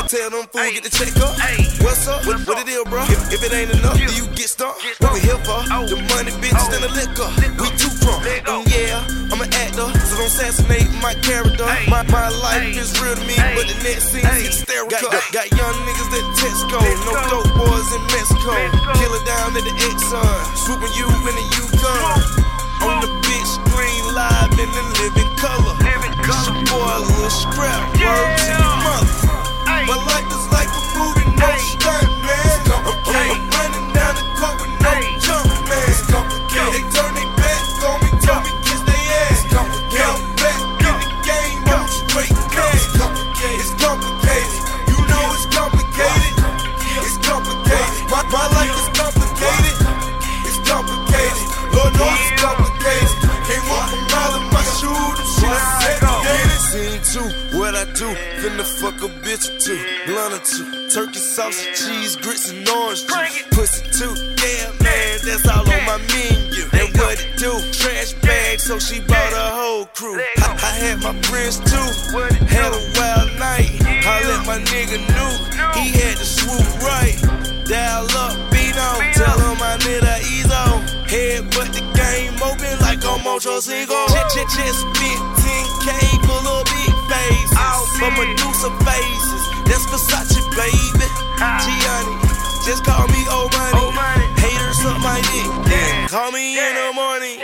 Tell them fool, get the check up. What's up? What it is, bro? If it ain't enough, do you get stuck? What we here for? The money, bitches, and the liquor. We too drunk. And yeah, I'm an actor, so don't assassinate my character. My life is real to me, but the next scene is hysterical. Got young niggas that Tesco, no dope boys in Mexico. Killer down at the Exxon, swooping you in the Yukon. On the big screen, live in the living color. It's your boy, a little scrap, word to your mother. My life is like a movie, no stunt, man. I'm running down the court with no jump, man. They turn their back on me, told me kiss their ass. Now I'm back in the game, I'm straight cash. It's complicated, you know it's complicated. It's complicated, my life is complicated. It's complicated, Lord knows it's complicated. Can't walk a mile in my shoes, them shit I'm segregated. Scene 2, what I do, finna fuck a bitch or two, blunt or two, turkey sausage, cheese, grits and orange juice, pussy too, yeah man, that's all on my menu. And what it do, trash bag, so she bought a whole crew. I had my friends too, had a wild night, I let my nigga knew, he had to swoop right, dial up, beat on, tell him I need a ease on, head but the game open like I'm Ocho Cinco. Just spent 10K full of big faces, for Medusa faces, that's Versace baby. Gianni, just call me old money, haters up my dick, yeah. Call me in the morning.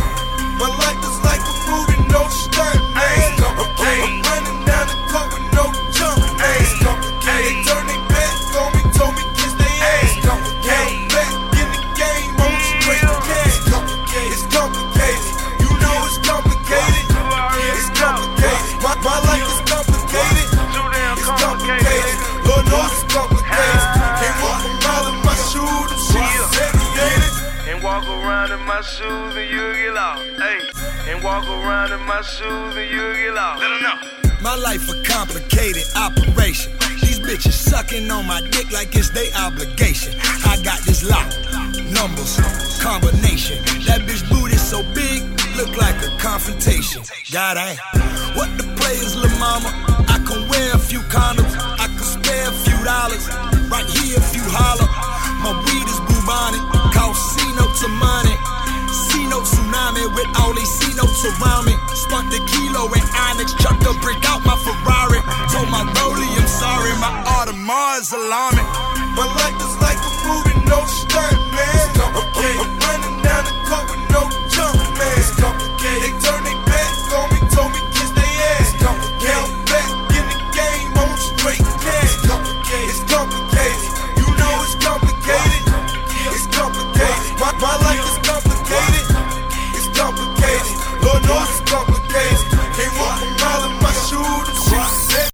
My life is like a movie, no stunt, man. I'm running down the court with no jump, man. They turn their back on me, told me kiss their ass. Now I'm back in the game, I'm straight cash. It's complicated, you know it's complicated. It's complicated, my life is complicated. It's complicated, Lord knows it's complicated. Can't walk a mile in my shoes, them shit is segregated. And walk around in my shoes and you'll get lost. Hey, and walk around in my shoes and you'll get lost. Let them know. My life a complicated operation. These bitches sucking on my dick like it's their obligation. I got this lock, numbers, combination. That bitch booty so big, look like a confrontation. God ain't. What the players, lil' mama? I can wear a few condoms, I can spare a few dollars. Right here if you holler. My weed is bubonic, cost C-notes of money. C-note tsunami with all these C-notes around me. Spun the kilo in Onyx, chucked a brick out my Ferrari. Told my Rollie I'm sorry, my Audemars is alarming. My life